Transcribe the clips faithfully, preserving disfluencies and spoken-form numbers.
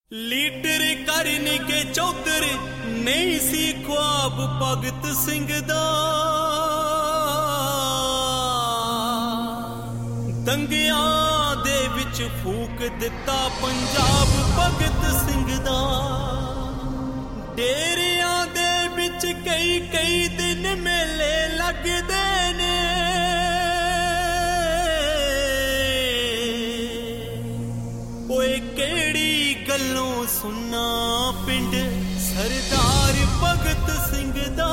Leader ਕਰਨ ਕੇ ਚੌਧਰ ਨਹੀਂ ਸੀ ख्वाब ਭਗਤ ਸਿੰਘ ਦਾ। ਦੰਗਿਆਂ ਦੇ ਵਿੱਚ ਫੂਕ ਦਿੱਤਾ ਪੰਜਾਬ ਭਗਤ ਸਿੰਘ ਦਾ। ਡੇਰਿਆਂ ਦੇ ਵਿੱਚ ਕਈ ਕਈ ਦਿਨ ਮੇਲੇ ਲੱਗਦੇ ਨੇ। ਓਏ ਕਿਹੜੀ ਗੱਲੋਂ ਸੁਣਾ ਪਿੰਡ ਸਰਦਾਰ ਭਗਤ ਸਿੰਘ ਦਾ।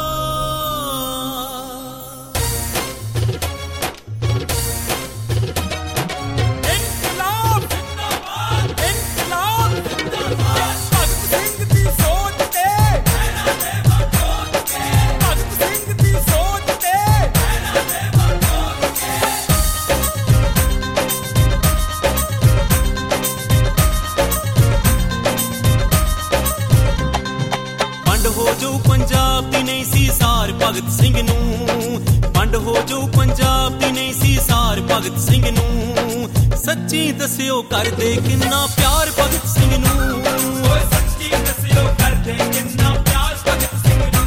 ਹੋ ਜੋ ਪੰਜਾਬ ਦੀ ਨਹੀਂ ਸੀ ਸਾਰ ਭਗਤ ਸਿੰਘ ਨੂੰ। ਵੰਡ ਹੋ ਜੋ ਪੰਜਾਬ ਦੀ ਨਹੀਂ ਸੀ ਸਾਰ ਭਗਤ ਸਿੰਘ ਨੂੰ। ਸੱਚੀ ਦੱਸਿਓ ਕਰਦੇ ਕਿੰਨਾ ਪਿਆਰ ਭਗਤ ਸਿੰਘ ਨੂੰ। ਓਏ ਸੱਚੀ ਦੱਸਿਓ ਕਰਦੇ ਕਿੰਨਾ ਪਿਆਰ ਭਗਤ ਸਿੰਘ ਨੂੰ।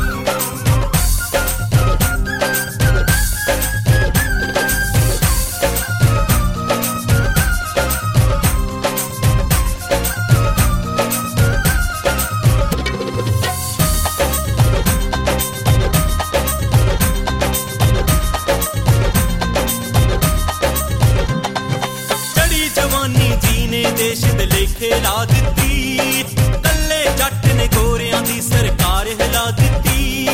ਦੇਸ਼ ਦੇ ਲੇਖੇ ਲਾ ਦਿੱਤੀ। ਕੱਲੇ ਜੱਟ ਨੇ ਗੋਰਿਆਂ ਦੀ ਸਰਕਾਰ ਹਿਲਾ ਦਿੱਤੀ।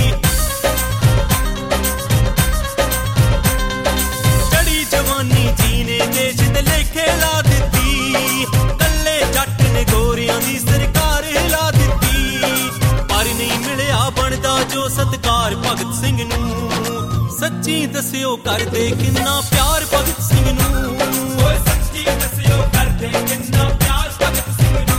ਚੜੀ ਜਵਾਨੀ ਜੀ ਨੇ ਦੇਸ਼ ਦੇ ਲੇਖੇ ਲਾ ਦਿੱਤੀ। ਕੱਲੇ ਜੱਟ ਨੇ ਗੋਰਿਆਂ ਦੀ ਸਰਕਾਰ ਹਿਲਾ ਦਿੱਤੀ। ਪਰ ਨਹੀਂ ਮਿਲਿਆ ਬਣਦਾ ਜੋ ਸਤਿਕਾਰ ਭਗਤ ਸਿੰਘ ਨੂੰ। ਸੱਚੀ ਦੱਸਿਓ ਕਰਦੇ ਕਿੰਨਾ ਪਿਆਰ ਭਗਤ ਸਿੰਘ ਨੂੰ। ਓਏ ਸੱਚੀ ਦੱਸਿਓ ਕਰਦੇ ਕਿੰਨਾ ਪਿਆਰ ਭਗਤ ਸਿੰਘ ਨੂੰ।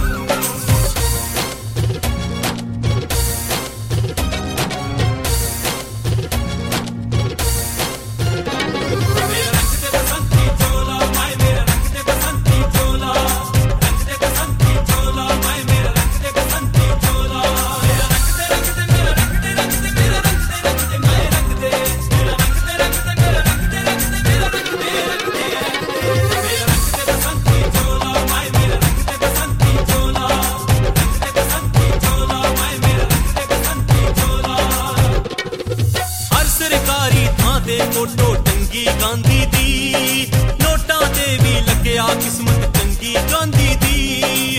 ਮੇਰਾ ਰੰਗ ਤੇ ਬਸੰਤੀ ਚੋਲਾ ਮਾਏ ਮੇਰਾ ਰੰਗ ਤੇ ਬਸੰਤੀ ਚੋਲਾ। ਰੰਗ ਤੇ ਬਸੰਤੀ ਚੋਲਾ ਮਾਏ ਮੇਰਾ ਰੰਗ ਤੇ ਬਸੰਤੀ ਚੋਲਾ। ਮੇਰਾ ਰੰਗ ਤੇ ਰੰਗ ਤੇ ਮੇਰਾ ਰੰਗ ਤੇ ਰੰਗ ਤੇ ਮੇਰਾ ਰੰਗ ਤੇ ਰੰਗ ਤੇ ਮਾਏ ਰੰਗ ਤੇ। ਮੇਰਾ ਰੰਗ ਤੇ ਰੰਗ ਤੇ ਮੇਰਾ ਰੰਗ ਤੇ ਰੰਗ ਤੇ ਮੇਰਾ ਰੰਗ ਤੇ ਰੰਗ ਤੇ। ਮੇਰਾ ਰੰਗ ਤੇ ਬਸੰਤੀ ਚੋਲਾ ਮਾਏ ਮੇਰਾ ਰੰਗ ਤੇ ਬਸੰਤੀ ਚੋਲਾ। ਰੰਗ ਤੇ ਬਸੰਤੀ ਚੋਲਾ ਮਾਏ ਮੇਰਾ ਰੰਗ ਤੇ ਬਸੰਤੀ ਚੋਲਾ। ਹਰ ਸਰਕਾਰੀ ਥਾਂ ਤੇ ਫੋਟੋ ਟੰਗੀ ਗਾਂਧੀ ਦੀ। ਨੋਟਾਂ ਤੇ ਵੀ ਲੱਗਿਆ ਕਿਸਮਤ ਚੰਗੀ ਗਾਂਧੀ ਦੀ।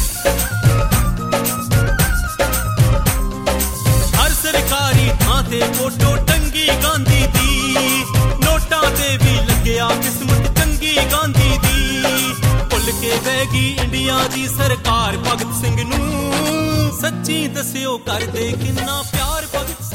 ਹਰ ਸਰਕਾਰੀ ਥਾਂ ਤੇ ਫੋਟੋ ਟੰਗੀ ਗਾਂਧੀ ਦੀ। ਨੋਟਾਂ ਤੇ ਵੀ ਲੱਗਿਆ ਕਿਸਮਤ ਚੰਗੀ ਗਾਂਧੀ ਦੀ। ਭੁੱਲ ਕੇ ਬਹਿ ਗਈ ਇੰਡੀਆ ਦੀ ਸਰਕਾਰ ਭਗਤ ਸਿੰਘ ਨੂੰ। ਸੱਚੀ ਦੱਸਿਓ ਕਰਦੇ ਕਿੰਨਾ ਪਿਆਰ ਭਗਤ